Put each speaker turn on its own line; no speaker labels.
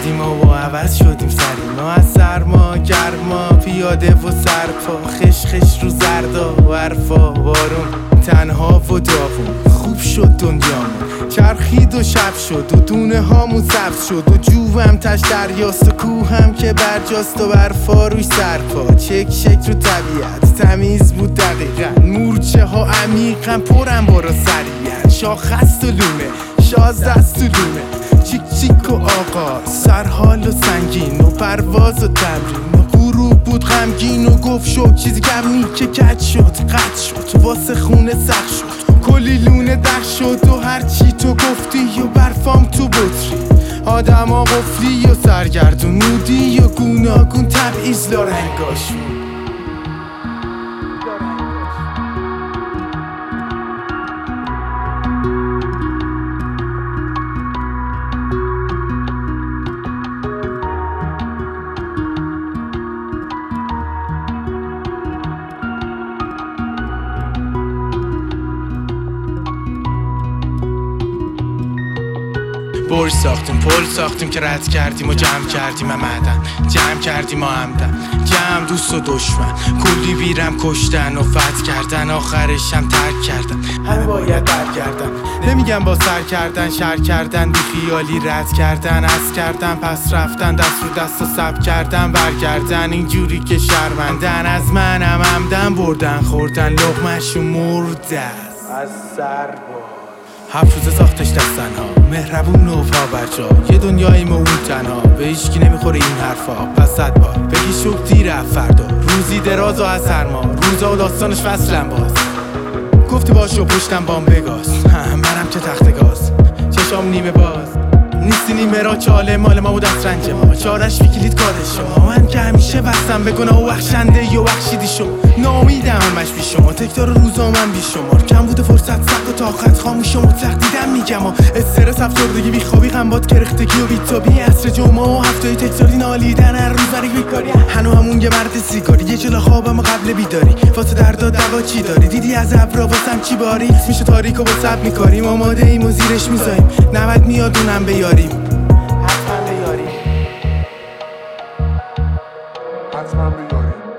کردیم و عوض شدیم سری ما، از سرما گرما پیاده و سرپا، خش خش رو زردا و حرفا بارون، تنها و داغون خوب شد دنیامون، چرخید و شب شد و دونه هامون سبز شد و جوهم تش دریاست و کوهم که برجاست و برفا روی سرپا، چک چک رو طبیعت تمیز بود دقیقا، مورچه ها عمیقا پرم بارا سریعن، شاخست و لونه شازدست و لونه، چیک چیک و آقا سرحال و سنگین و پرواز و تمرین و غروب بود غمگین و گفت شد چیزی کمی که کج شد قد شد واسه خونه سخت شد، کلی لونه دخ شد و هرچی تو گفتی و برفام تو بطری، آدم ها قفلی و سرگردون نودی و گوناگون تبعیض لارنگاشون. برج ساختیم پل ساختیم که رد کردیم و جمع کردیم معدن، جمع کردیم و همدن، جمع دوست و دشمن، کلی بیرم کشتن و فتح کردن، آخرش هم ترک کردن، همه باید برگردن، نمیگم با سر کردن شر کردن، بی خیالی رد کردن، از کردن پس رفتن، دست رو دست و سب کردن برگردن، اینجوری که شرمندن از منم همدن، بردن خوردن لقمه‌شو مرده از سر 7 روز ساختش دستن ها، مهربون و پابرجا، یه دنیای ما اون تنها، به هیچکی نمیخوره این حرفا، پس 100 بار بگی شب دیر فردا، روزی دراز و از سرما، روزا و داستانش فصلم باز، گفتی باش و پشتم بام بگاز، منم که تخت گاز، چشام نیمه باز نیستی نیمه را چاله مال ما و دست رنج ما، چارش کلید کار شما، من که همیشه بستم به گناه و بخشنده یا بخشیدی شما، نامیدم همش بی شما، تکرار روزا من بی شمار، کم بوده فرصت سخت و طاقت خاموش و مطلق دیدم میگم، استرس افسردگی بی خوابی غمباد کرختگی و بیتابی، عصر جمعه و هفته‌ای تکراری نالیدن هر روز برای بیکاری، هنو همون یه مرد سیگاری، یه جلو خوابم قبل بیداری، واسه دردا دوا چی داری، دیدی از ابرا واسم چی باری، میشه تاریک و با سب میکاریم، آماده ایم و زیرش میذاریم، نباید میاد اونم بیاریم، حتما بیاریم، حتما بیاریم.